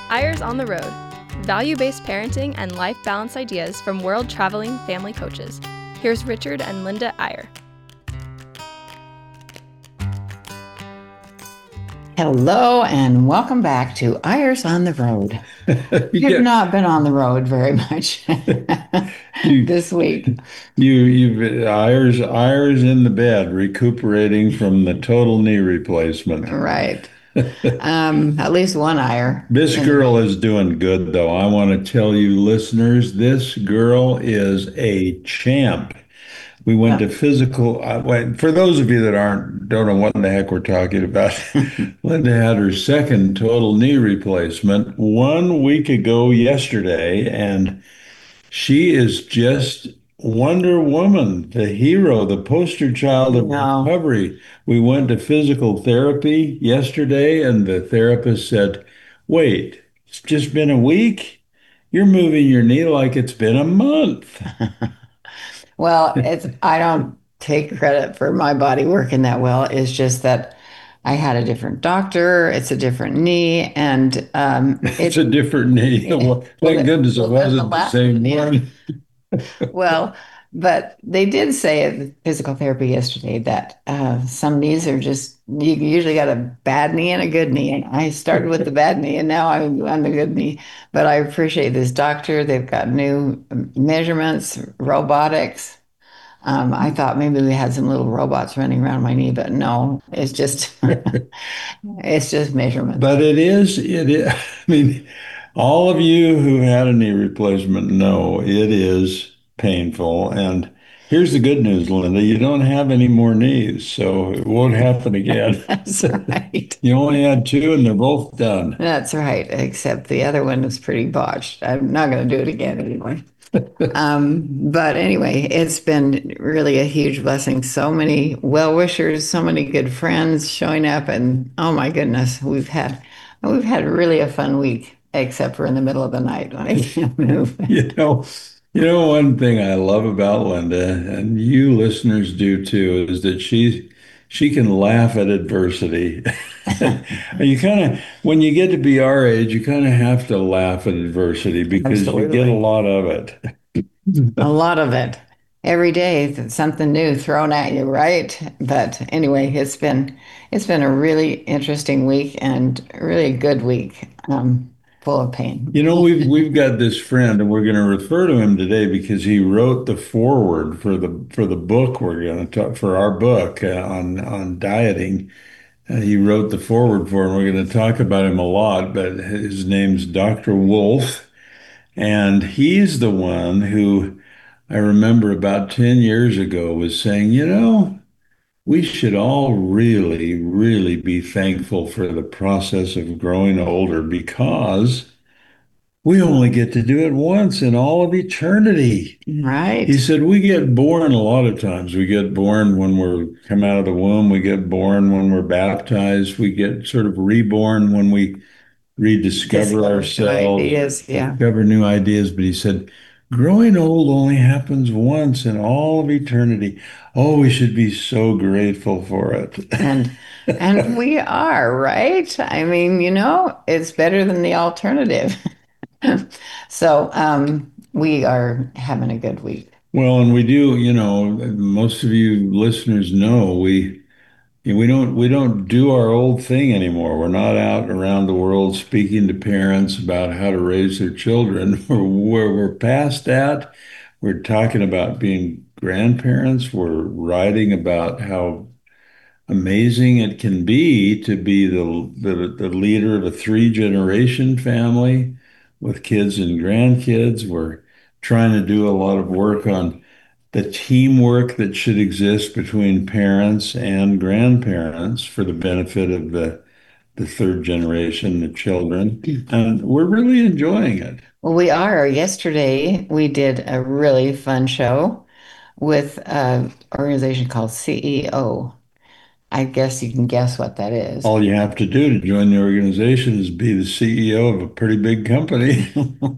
Eyres on the Road, value-based parenting and life balance ideas from world-traveling family coaches. Here's Richard and Linda Eyre. Hello and welcome back to Eyres on the Road. You've not been on the road very much this week. You've Eyres in the bed, recuperating from the total knee replacement. Right. At least one Eyre. This girl is doing good, though. I want to tell you, listeners, this girl is a champ. We went to physical. For those of you that don't know what in the heck we're talking about, Linda had her second total knee replacement 1 week ago yesterday, and she is just Wonder Woman, the hero, the poster child of recovery. We went to physical therapy yesterday, and the therapist said, "Wait, it's just been a week? You're moving your knee like it's been a month." Well, I don't take credit for my body working that well. It's just that I had a different doctor. It's a different knee, and it's a different knee. Well, thank goodness it wasn't the same one. Well, but they did say at physical therapy yesterday that some knees are just, you usually got a bad knee and a good knee. And I started with the bad knee and now I'm on the good knee. But I appreciate this doctor. They've got new measurements, robotics. I thought maybe we had some little robots running around my knee, but no, it's just it's just measurements. But it is. I mean, all of you who had a knee replacement know it is painful. And here's the good news, Linda. You don't have any more knees, so it won't happen again. That's right. You only had two and they're both done. That's right, except the other one was pretty botched. I'm not going to do it again anyway. But anyway, it's been really a huge blessing. So many well-wishers, so many good friends showing up, and oh my goodness, we've had really a fun week, except for in the middle of the night when I can't move. One thing I love about Linda, and you listeners do too, is that she can laugh at adversity. You when you get to be our age, you kind of have to laugh at adversity because you get a lot of it. A lot of it. Every day, something new thrown at you, right? But anyway, it's been a really interesting week and really a good week, full of pain. We've got this friend, and we're going to refer to him today because he wrote the foreword for the book we're going to talk for our book on dieting. He wrote the foreword for him. We're going to talk about him a lot, but his name's Dr. Wolfe, and he's the one who I remember about 10 years ago was saying, we should all really, really be thankful for the process of growing older because we only get to do it once in all of eternity. Right. He said, we get born a lot of times. We get born when we come out of the womb. We get born when we're baptized. We get sort of reborn when we rediscover ourselves, discover new ideas. But he said, growing old only happens once in all of eternity. Oh, we should be so grateful for it. And we are, right? I mean, it's better than the alternative. So we are having a good week. Well, and we do, most of you listeners know we don't do our old thing anymore. We're not out around the world speaking to parents about how to raise their children. We're past that. We're talking about being grandparents. We're writing about how amazing it can be to be the leader of a three-generation family with kids and grandkids. We're trying to do a lot of work on the teamwork that should exist between parents and grandparents for the benefit of the third generation, the children. And we're really enjoying it. Well, we are. Yesterday, we did a really fun show with an organization called CEO. I guess you can guess what that is. All you have to do to join the organization is be the CEO of a pretty big company.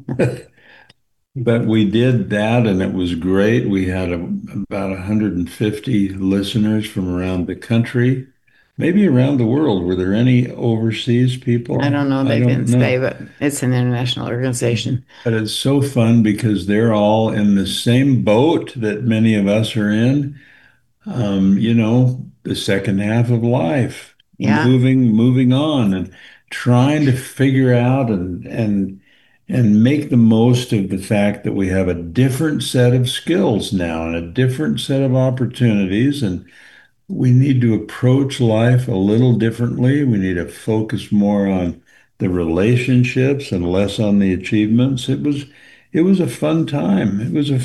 But we did that, and it was great. We had about 150 listeners from around the country maybe around the world. Were there any overseas I people? don't know. I They don't didn't say, know. but it's an international organization. But it's so fun because they're all in the same boat that many of us are in. The second half of life, Yeah. moving on and trying to figure out and make the most of the fact that we have a different set of skills now and a different set of opportunities, and we need to approach life a little differently. We need to focus more on the relationships and less on the achievements. It was a fun time. It was a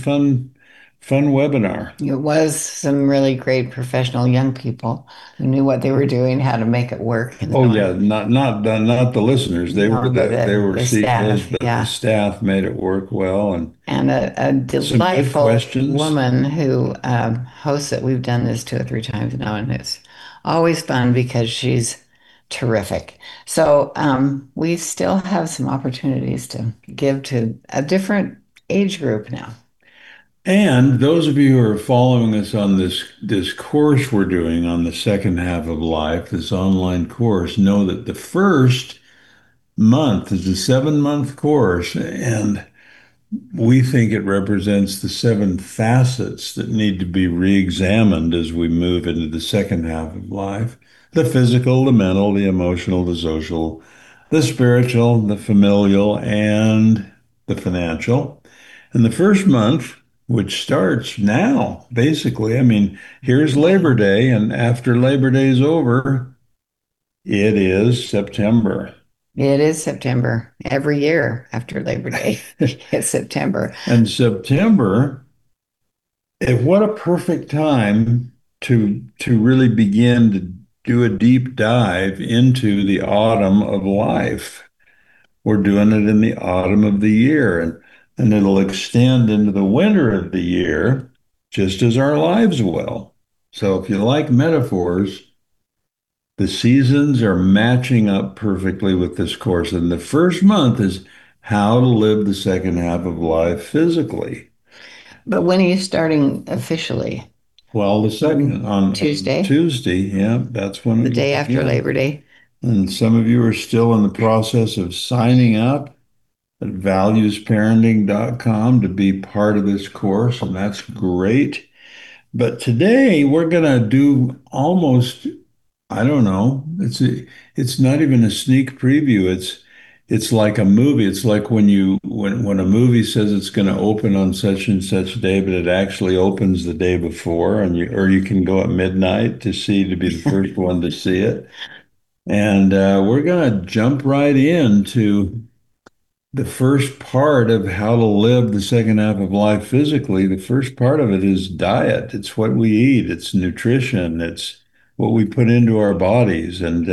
fun webinar. It was some really great professional young people who knew what they were doing, how to make it work, and Oh so yeah, on. not the listeners. They were No, but they the, were the CEOs, staff, but the yeah. staff made it work well and And a some good delightful questions. woman who hosts it. We've done this 2 or 3 times now, and it's always fun because she's terrific. So we still have some opportunities to give to a different age group now. And those of you who are following us on this course we're doing on the second half of life, this online course, know that the first month is a 7-month course, and we think it represents the 7 facets that need to be re-examined as we move into the second half of life: the physical, the mental, the emotional, the social, the spiritual, the familial, and the financial. And the first month, which starts now, basically, I mean, here's Labor Day, and after Labor Day is over, it is September. It is September every year after Labor Day. It's September. And September, what a perfect time to really begin to do a deep dive into the autumn of life. We're doing it in the autumn of the year, and it'll extend into the winter of the year, just as our lives will. So if you like metaphors, the seasons are matching up perfectly with this course. And the first month is how to live the second half of life physically. But when are you starting officially? Well, the On second on Tuesday, Tuesday, yeah, that's when the it will day after begin. Labor Day. And some of you are still in the process of signing up at valuesparenting.com to be part of this course, and that's great. But today we're going to do almost, I don't know, it's not even a sneak preview. It's like a movie. It's like when a movie says it's going to open on such and such day, but it actually opens the day before, and you can go at midnight to be the first one to see it. And we're going to jump right into the first part of how to live the second half of life physically. The first part of it is diet. It's what we eat, it's nutrition, it's what we put into our bodies. And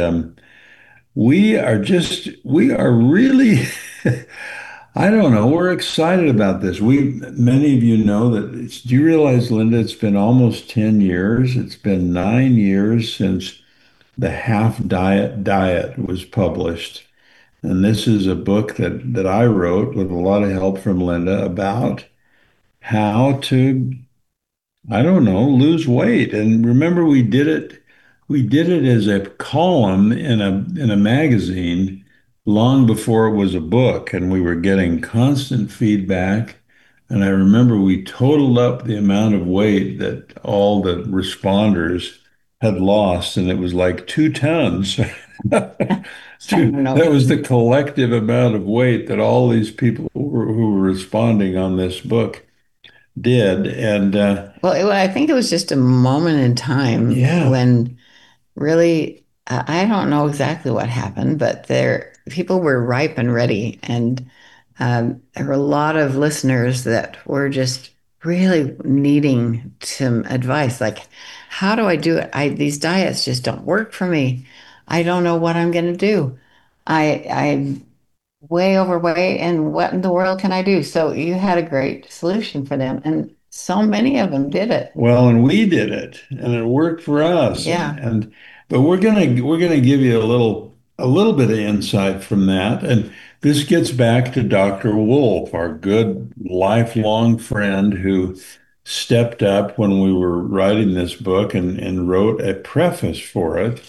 we are really, I don't know, we're excited about this. Many of you know that do you realize, Linda, it's been almost 10 years. It's been 9 years since the Half Diet was published. And this is a book that I wrote with a lot of help from Linda about how to, I don't know, lose weight. And remember, we did it as a column in a magazine long before it was a book, and we were getting constant feedback. And I remember we totaled up the amount of weight that all the responders had lost, and it was like 2 tons. I don't That know. was the collective amount of weight that all these people who were responding on this book did. And I think it was just a moment in time yeah, when really, I don't know exactly what happened, but people were ripe and ready, and there were a lot of listeners that were just really needing some advice, like, how do I do it? These diets just don't work for me. I don't know what I'm going to do. I'm way overweight, and what in the world can I do? So you had a great solution for them, and so many of them did it. well, and we did it, and it worked for us. Yeah. But we're gonna give you a little bit of insight from that. And this gets back to Dr. Wolf, our good lifelong friend who stepped up when we were writing this book and wrote a preface for it.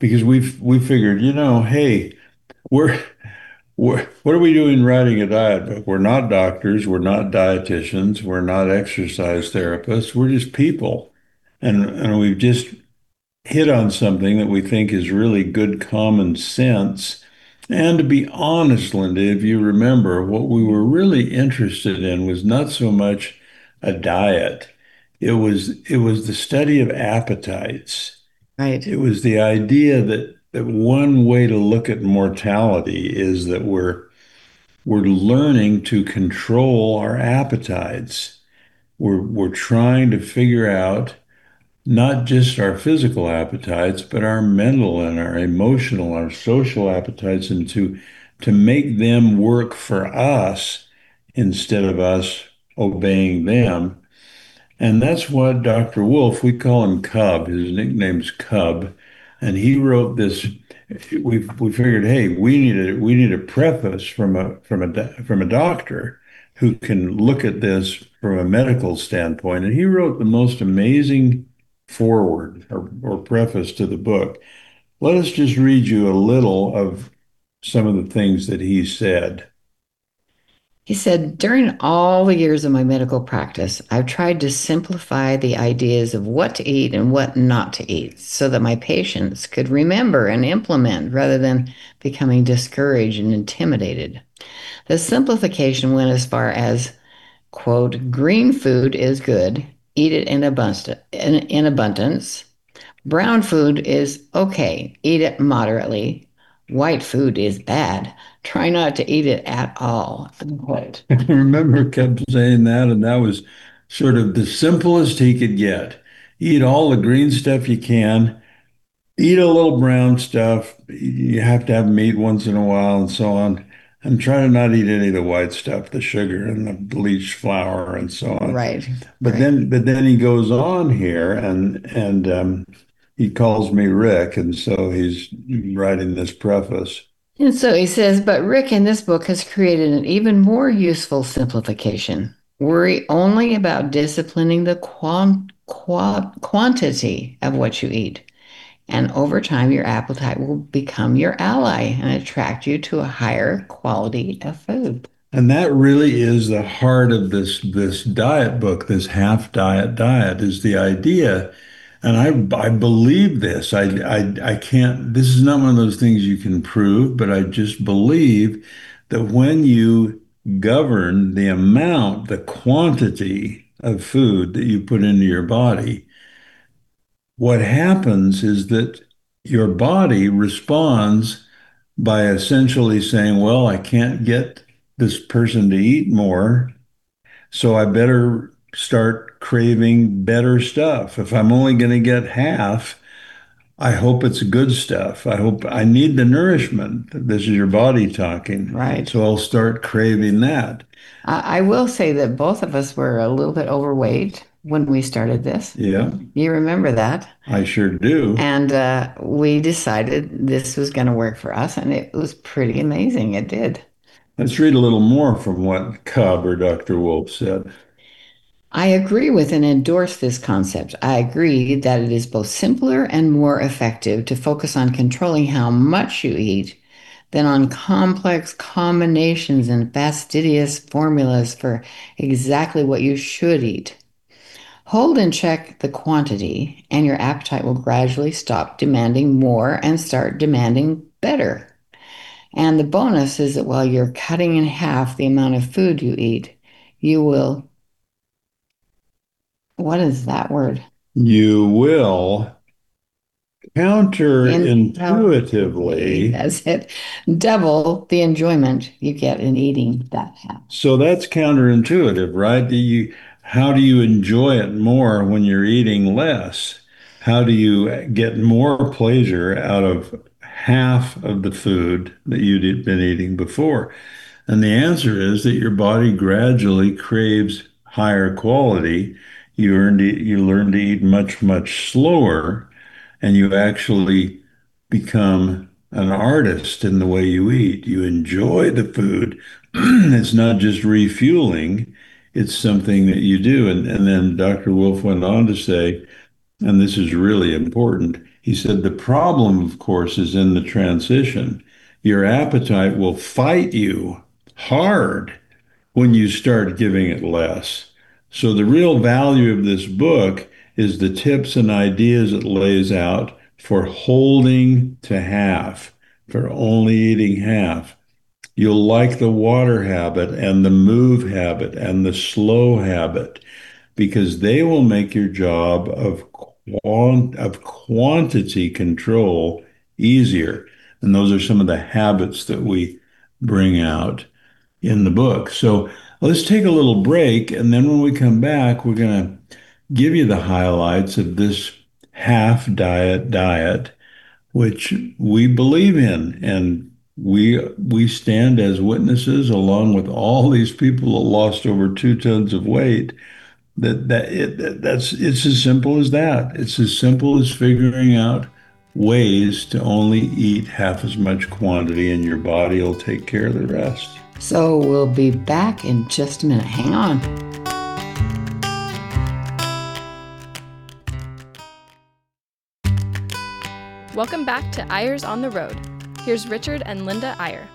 because we figured, hey, we're what are we doing writing a diet book? We're not doctors, we're not dietitians, we're not exercise therapists, we're just people. And we've just hit on something that we think is really good common sense. And to be honest, Linda, if you remember, what we were really interested in was not so much a diet. It was the study of appetites. Right. It was the idea that one way to look at mortality is that we're learning to control our appetites. We're trying to figure out not just our physical appetites, but our mental and our emotional, our social appetites, and to make them work for us instead of us obeying them. And that's what Dr. Wolf, we call him Cub, his nickname's Cub, and he wrote this. We figured, hey, we need a preface from a doctor who can look at this from a medical standpoint. And he wrote the most amazing foreword or preface to the book. Let us just read you a little of some of the things that he said. He said, during all the years of my medical practice, I've tried to simplify the ideas of what to eat and what not to eat so that my patients could remember and implement rather than becoming discouraged and intimidated. The simplification went as far as, quote, green food is good, eat it in abundance. Brown food is okay, eat it moderately. White food is bad. Try not to eat it at all. Unquote. I remember kept saying that, and that was sort of the simplest he could get. Eat all the green stuff you can, eat a little brown stuff. You have to have meat once in a while and so on. And try to not eat any of the white stuff, the sugar and the bleached flour and so on. Right. But right. then he goes on here and he calls me Rick, and so he's writing this preface. And so he says, but Rick in this book has created an even more useful simplification. Worry only about disciplining the quantity of what you eat. And over time, your appetite will become your ally and attract you to a higher quality of food. And that really is the heart of this diet book, this half diet is the idea. And I believe this. I can't, this is not one of those things you can prove, but I just believe that when you govern the amount, the quantity of food that you put into your body, what happens is that your body responds by essentially saying, well, I can't get this person to eat more, so I better start craving better stuff. If I'm only going to get half, I hope it's good stuff. I hope I need the nourishment. This is your body talking. Right. So I'll start craving that. I will say that both of us were a little bit overweight when we started this. Yeah, You remember that? I sure do. And we decided this was going to work for us, and it was pretty amazing. It did. Let's read a little more from what Cobb or Dr. Wolf said. I agree with and endorse this concept. I agree that it is both simpler and more effective to focus on controlling how much you eat than on complex combinations and fastidious formulas for exactly what you should eat. Hold in check the quantity, and your appetite will gradually stop demanding more and start demanding better. And the bonus is that while you're cutting in half the amount of food you eat, you will, what is that word? You will counterintuitively. That's it. Double the enjoyment you get in eating that half. So that's counterintuitive, right? How do you enjoy it more when you're eating less? How do you get more pleasure out of half of the food that you'd been eating before? And the answer is that your body gradually craves higher quality. You learn to eat much, much slower, and you actually become an artist in the way you eat. You enjoy the food. It's not just refueling, it's something that you do. And then Dr. Wolf went on to say, and this is really important, He said the problem, of course, is in the transition. Your appetite will fight you hard when you start giving it less. So the real value of this book is the tips and ideas it lays out for holding to half, for only eating half. You'll like the water habit and the move habit and the slow habit because they will make your job of quantity control easier. And those are some of the habits that we bring out in the book. So let's take a little break. And then when we come back, we're going to give you the highlights of this half diet, which we believe in. And we stand as witnesses along with all these people that lost over 2 tons of weight. That's it's as simple as that. It's as simple as figuring out ways to only eat half as much quantity, and your body will take care of the rest. So we'll be back in just a minute. Hang on. Welcome back to Eyres on the Road. Here's Richard and Linda Eyre.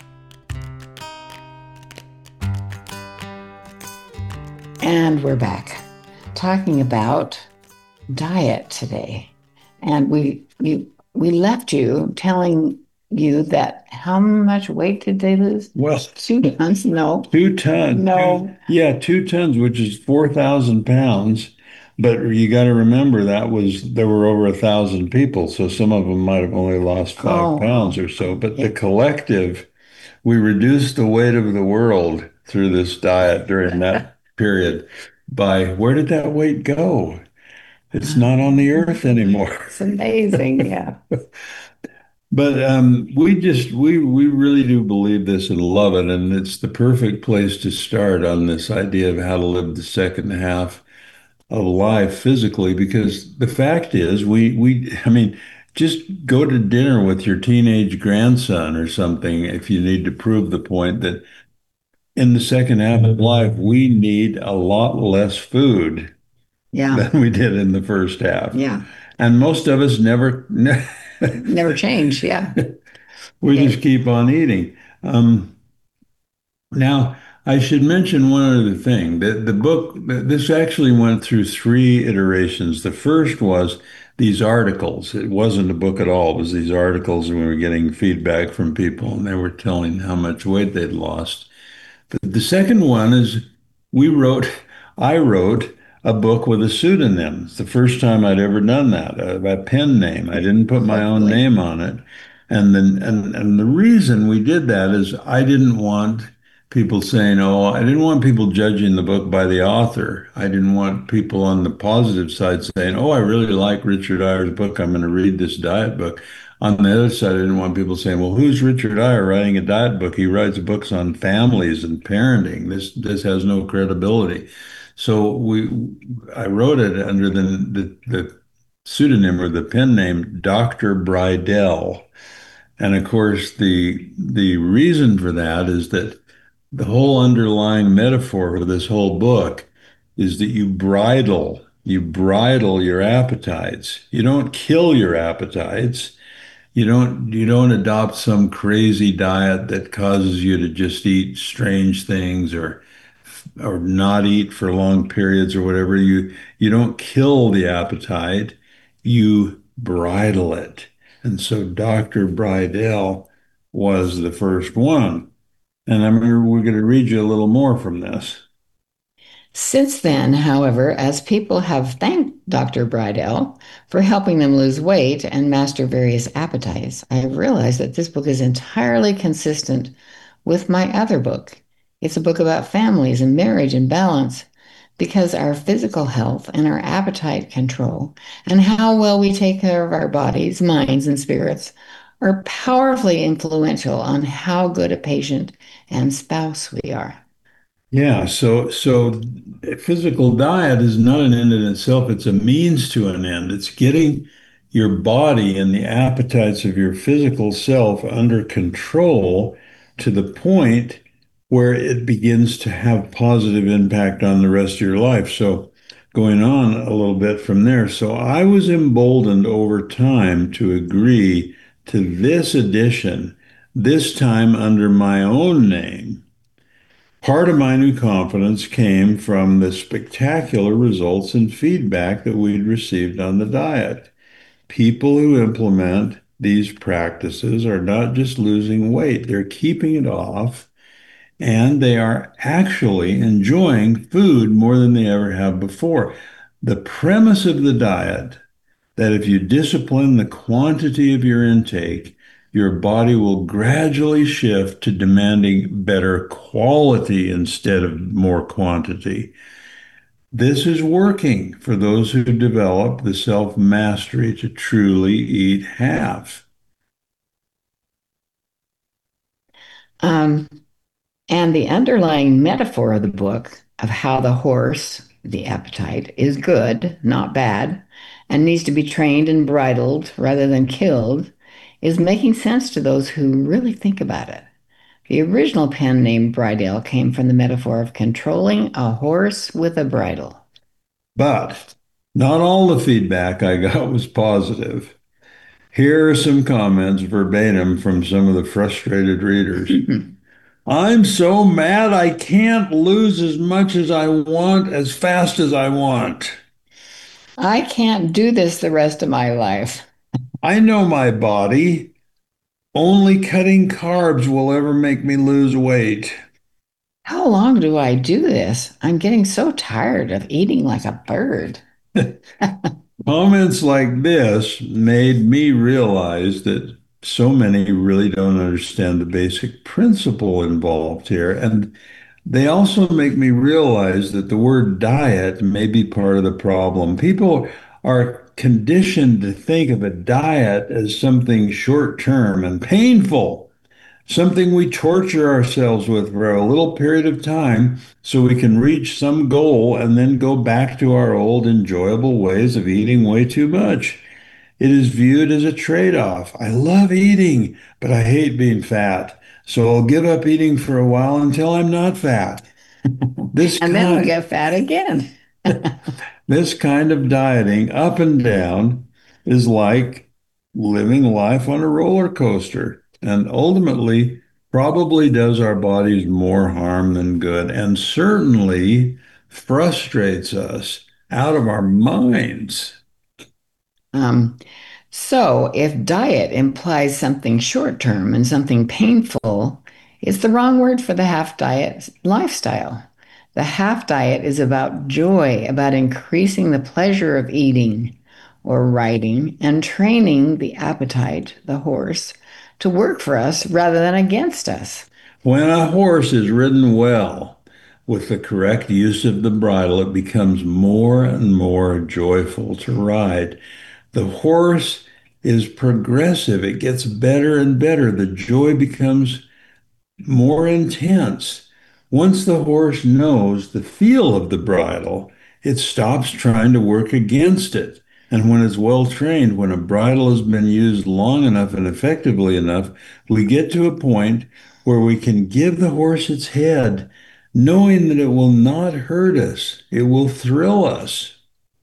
And we're back talking about diet today. And we left you telling you that how much weight did they lose? Well, 2 tons? No. 2 tons. No. Yeah, 2 tons, which is 4,000 pounds. But you got to remember there were over 1,000 people, so some of them might have only lost 5 pounds or so. But the collective, we reduced the weight of the world through this diet during that period by where did that weight go? It's not on the earth anymore. It's amazing, yeah. But we really do believe this and love it, and it's the perfect place to start on this idea of how to live the second half of life physically, because the fact is I mean, just go to dinner with your teenage grandson or something if you need to prove the point that in the second half of life we need a lot less food Yeah. than we did in the first half. Yeah. And most of us never Never change, yeah. we just keep on eating. Now, I should mention one other thing. The book, this actually went through 3 iterations. The first was these articles. It wasn't a book at all. It was these articles, and we were getting feedback from people, and they were telling how much weight they'd lost. But the second one is I wrote a book with a pseudonym. It's the first time I'd ever done that, a pen name. I didn't put my own name on it. And the reason we did that is I didn't want people saying, oh, I didn't want people judging the book by the author. I didn't want people on the positive side saying, oh, I really like Richard Eyre's book. I'm going to read this diet book. On the other side, I didn't want people saying, well, who's Richard Eyre writing a diet book? He writes books on families and parenting. This has no credibility. So I wrote it under the pseudonym or the pen name Dr. Brydel. And of course, the reason for that is that the whole underlying metaphor for this whole book is that you bridle your appetites. You don't kill your appetites. You don't adopt some crazy diet that causes you to just eat strange things or not eat for long periods or whatever. You don't kill the appetite, you bridle it. And so Dr. Brydel was the first one. And we're going to read you a little more from this. Since then, however, as people have thanked Dr. Brydel for helping them lose weight and master various appetites, I have realized that this book is entirely consistent with my other book. It's a book about families and marriage and balance, because our physical health and our appetite control and how well we take care of our bodies, minds, and spirits are powerfully influential on how good a patient and spouse we are. Yeah, so physical diet is not an end in itself, it's a means to an end. It's getting your body and the appetites of your physical self under control to the point where it begins to have positive impact on the rest of your life. So going on a little bit from there. So I was emboldened over time to agree to this addition, this time under my own name. Part of my new confidence came from the spectacular results and feedback that we'd received on the diet. People who implement these practices are not just losing weight, they're keeping it off, and they are actually enjoying food more than they ever have before. The premise of the diet that if you discipline the quantity of your intake, your body will gradually shift to demanding better quality instead of more quantity. This is working for those who develop the self mastery to truly eat half. Um, and the underlying metaphor of the book of how the horse, the appetite, is good, not bad, and needs to be trained and bridled rather than killed is making sense to those who really think about it. The original pen name Bridle came from the metaphor of controlling a horse with a bridle. But not all the feedback I got was positive. Here are some comments verbatim from some of the frustrated readers. I'm so mad I can't lose as much as I want as fast as I want. I can't do this the rest of my life. I know my body. Only cutting carbs will ever make me lose weight. How long do I do this? I'm getting so tired of eating like a bird. Comments like this made me realize that so many really don't understand the basic principle involved here. And they also make me realize that the word diet may be part of the problem. People are conditioned to think of a diet as something short term and painful, something we torture ourselves with for a little period of time so we can reach some goal and then go back to our old enjoyable ways of eating way too much. It is viewed as a trade-off. I love eating, but I hate being fat. So I'll give up eating for a while until I'm not fat. This And then I'll kind, get fat again. this kind of dieting up and down is like living life on a roller coaster and ultimately probably does our bodies more harm than good and certainly frustrates us out of our minds. Um, so, if diet implies something short term and something painful, it's the wrong word for the half diet lifestyle. The half diet is about joy, about increasing the pleasure of eating or riding and training the appetite, the horse, to work for us rather than against us. When a horse is ridden well with the correct use of the bridle, it becomes more and more joyful to ride. The horse is progressive, it gets better and better. The joy becomes more intense. Once the horse knows the feel of the bridle, it stops trying to work against it. And when it's well trained, when a bridle has been used long enough and effectively enough, we get to a point where we can give the horse its head, knowing that it will not hurt us, it will thrill us.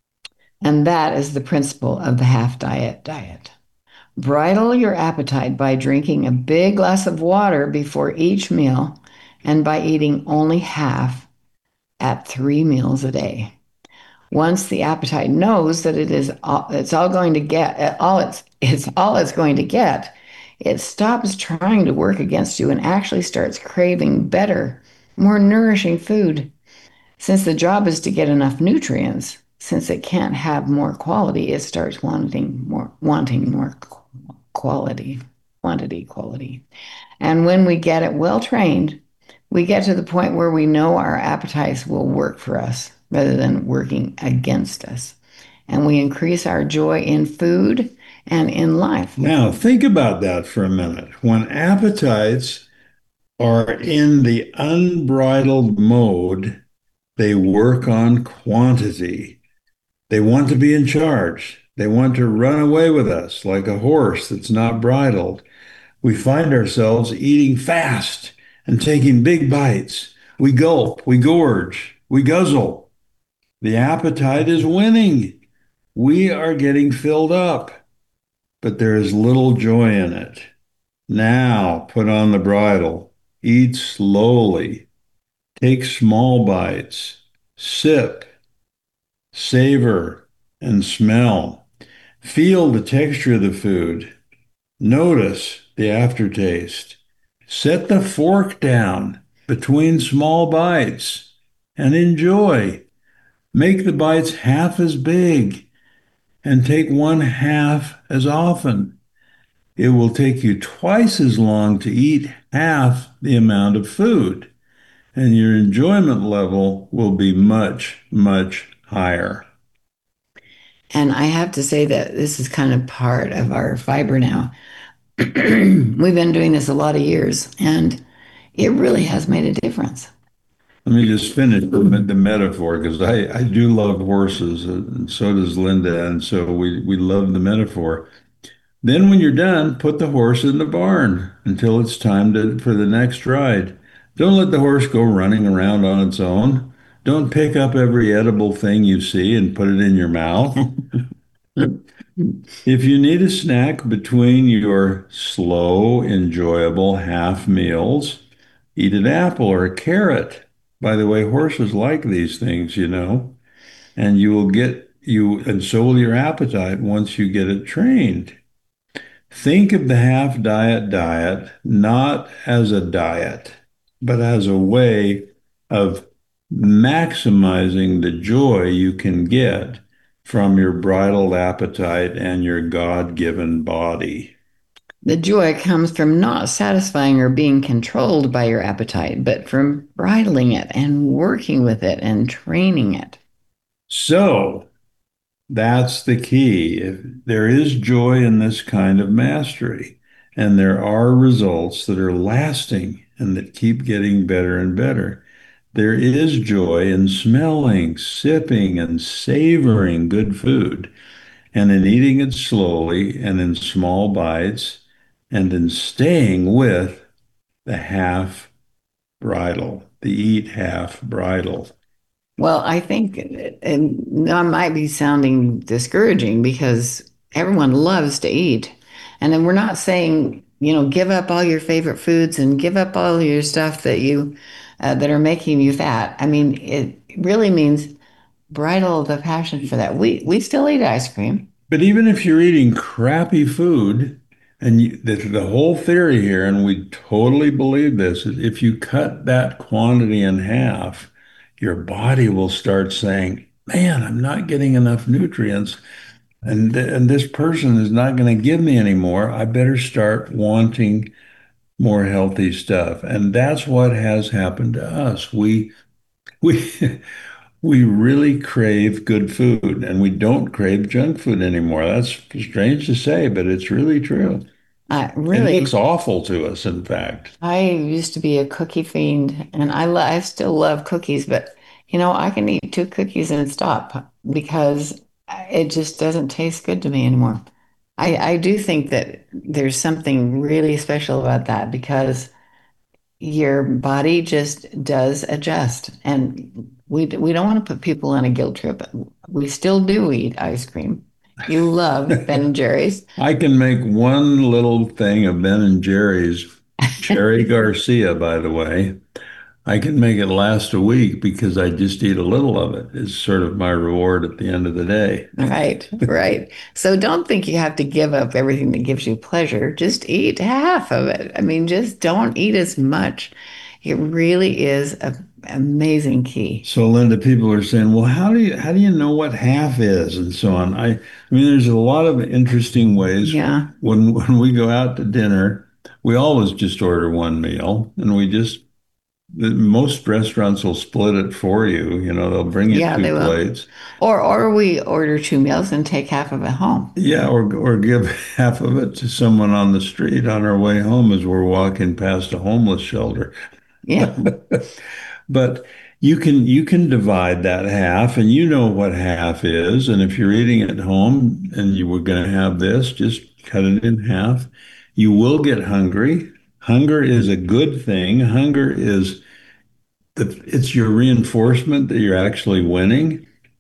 And that is the principle of the half diet. Bridle your appetite by drinking a big glass of water before each meal and by eating only half at 3 meals a day. Once the appetite knows that it's all going to get it's all it's going to get, it stops trying to work against you and actually starts craving better, more nourishing food. Since the job is to get enough nutrients, since it can't have more quality, it starts wanting more quality, quantity, quality. And when we get it well trained, we get to the point where we know our appetites will work for us rather than working against us. And we increase our joy in food and in life. Now, think about that for a minute. When appetites are in the unbridled mode, they work on quantity. They want to be in charge. They want to run away with us like a horse that's not bridled. We find ourselves eating fast and taking big bites. We gulp, we gorge, we guzzle. The appetite is winning. We are getting filled up, but there is little joy in it. Now put on the bridle. Eat slowly. Take small bites. Sip, savor, and smell. Feel the texture of the food. Notice the aftertaste. Set the fork down between small bites and enjoy. Make the bites half as big and take one half as often. It will take you twice as long to eat half the amount of food, and your enjoyment level will be much, much higher. And I have to say that this is kind of part of our fiber now. We've been doing this a lot of years, and it really has made a difference. Let me just finish the metaphor because I do love horses, and so does Linda, and so we love the metaphor. Then, when you're done, put the horse in the barn until it's time for the next ride. Don't let the horse go running around on its own. Don't pick up every edible thing you see and put it in your mouth. If you need a snack between your slow, enjoyable half meals, eat an apple or a carrot. By the way, horses like these things, and and so will your appetite once you get it trained. Think of the half diet not as a diet, but as a way of maximizing the joy you can get from your bridled appetite and your God-given body. The joy comes from not satisfying or being controlled by your appetite, but from bridling it and working with it and training it. So that's the key. If there is joy in this kind of mastery, and there are results that are lasting and that keep getting better and better. There is joy in smelling, sipping, and savoring good food, and in eating it slowly and in small bites, and in staying with the half bridle, the eat half bridle. Well, I think and that might be sounding discouraging because everyone loves to eat. And then we're not saying, give up all your favorite foods and give up all your stuff that are making you fat. I mean, it really means bridle the passion for that. We still eat ice cream. But even if you're eating crappy food, and the whole theory here, and we totally believe this, is if you cut that quantity in half, your body will start saying, man, I'm not getting enough nutrients, and this person is not going to give me any more. I better start wanting more healthy stuff. And that's what has happened to us. We we really crave good food and we don't crave junk food anymore. That's strange to say, but it's really true. It looks Really, awful to us, in fact. I used to be a cookie fiend, and I still love cookies, but I can eat two cookies and stop because it just doesn't taste good to me anymore. I do think that there's something really special about that because your body just does adjust, and we don't want to put people on a guilt trip. We still do eat ice cream. You love Ben and Jerry's. I can make one little thing of Ben and Jerry's, Cherry Garcia, by the way. I can make it last a week because I just eat a little of it. It's sort of my reward at the end of the day. Right, right. So don't think you have to give up everything that gives you pleasure. Just eat half of it. I mean, just don't eat as much. It really is an amazing key. So, Linda, people are saying, well, how do you know what half is and so on? I mean, there's a lot of interesting ways. Yeah, When we go out to dinner, we always just order one meal, and most restaurants will split it for you. They'll bring you yeah, two they will. plates. Or we order two meals and take half of it home. Yeah, or give half of it to someone on the street on our way home as we're walking past a homeless shelter. Yeah, But you can divide that half, and you know what half is. And if you're eating at home and you were going to have this, just cut it in half. You will get hungry. Hunger is a good thing. Hunger is it's your reinforcement that you're actually winning.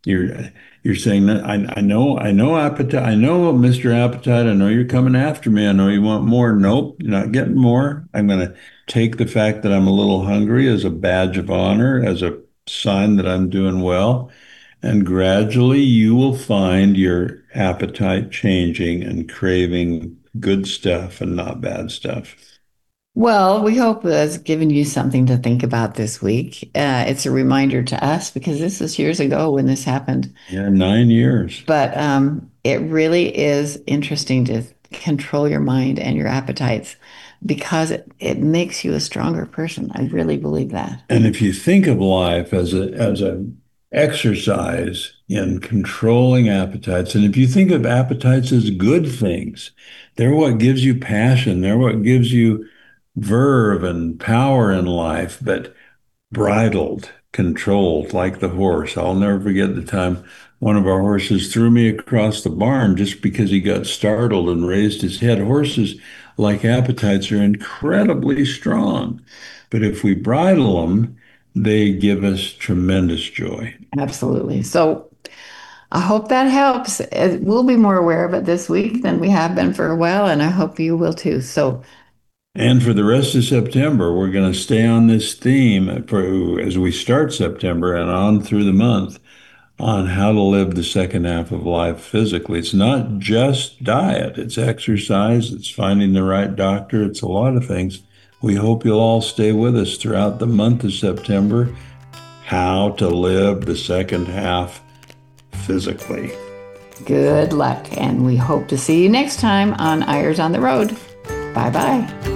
You're you're saying that I know appetite. I know Mr. Appetite. I know you're coming after me. I know you want more. Nope, you're not getting more. I'm going to take the fact that I'm a little hungry as a badge of honor, as a sign that I'm doing well. And gradually you will find your appetite changing and craving good stuff and not bad stuff. Well, we hope that's given you something to think about this week. It's a reminder to us because this was years ago when this happened. Yeah, 9 years. But it really is interesting to control your mind and your appetites because it makes you a stronger person. I really believe that. And if you think of life as a exercise in controlling appetites, and if you think of appetites as good things, they're what gives you passion, they're what gives you verve and power in life, but bridled, controlled, like the horse. I'll never forget the time one of our horses threw me across the barn just because he got startled and raised his head. Horses, like appetites, are incredibly strong, but if we bridle them, they give us tremendous joy. Absolutely. So I hope that helps. We'll be more aware of it this week than we have been for a while, and I hope you will too. So And for the rest of September, we're going to stay on this theme as we start September and on through the month on how to live the second half of life physically. It's not just diet, it's exercise, it's finding the right doctor, it's a lot of things. We hope you'll all stay with us throughout the month of September. How to live the second half physically. good luck, and we hope to see you next time on Eyres on the Road. Bye bye.